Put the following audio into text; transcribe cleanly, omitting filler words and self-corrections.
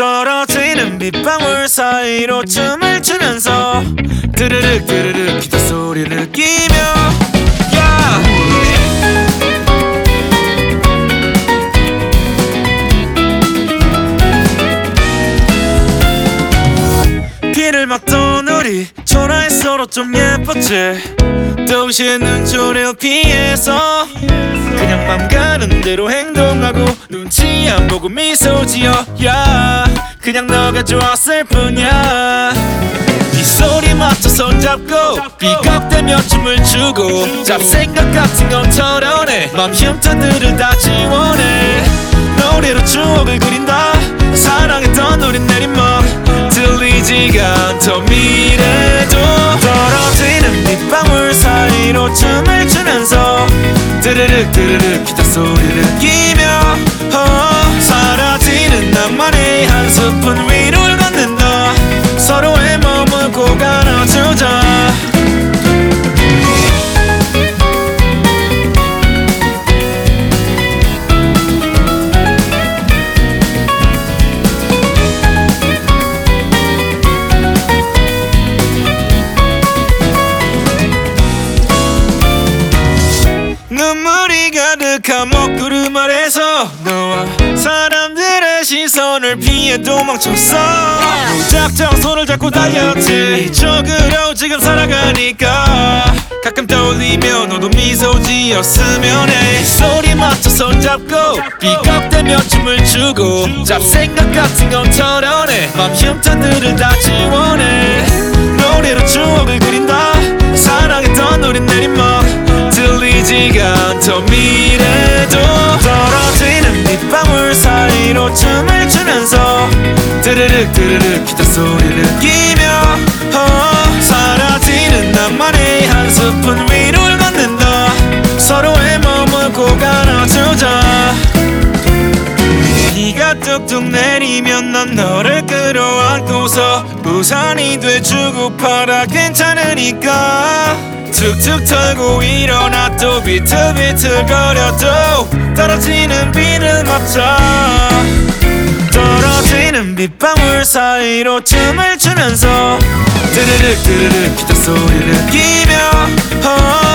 떨어지는 빗방울 사이로 춤을 추면서 드르륵 드르륵 기타 소리를 느끼며 비를 맞던 우리 초라해 서로 좀 예뻤지. 동시에 눈초리를 피해서 그냥 맘 가는 대로 행동하고 눈치 안 보고 미소 지어 그냥 너가 좋았을 뿐이야. 네 소리 맞춰 손잡고 비겁대며 춤을 추고 잡생각 같은 건 털어내 맘 흉터들을 다 지워내. 노래로 추억을 그린다. 사랑했던 우린 내리막 들리지가 않던 미래도 떨어지는 빗방울 사이로 춤을 추면서 드르륵 드르륵 기타 소리를 느끼며 사라지는 낭만의 한 스푼 위를 걷는다. 서로의 몸을 꼭 안아주자. 눈물이 가득한 먹구름 아래서 너와 사람들의 시선을 피해 도망쳤어. 무작정 손을 잡고 달렸지. 이쪽으로 지금 살아가니까 가끔 떠올리며 너도 미소 지었으면 해. 소리 맞춰 손잡고 비겁대며 춤을 추고 잡생각 같은 건 털어내 맘 흉터들을 다 지워내. 노래로 추억을 그린다. 사랑했던 우린 내리막 들리지가 않던 미래도 떨어지는 빗방울 사이로 춤을 추면서 드르륵 드르륵 기타 소리를 느끼며 사라지는 낭만의 한 스푼 위를 걷는다. 서로의 몸을 꼭 안아주자. 비가 뚝뚝 내리면 난 너를 끌어안고서 우산이 돼주고 팔아 괜찮으니까 툭툭 털고 일어나 또 비틀비틀거려도 떨어지는 비를 맞춰. 떨어지는 빗방울 사이로 춤을 추면서 드르륵 드르륵 기타 소리를 느끼며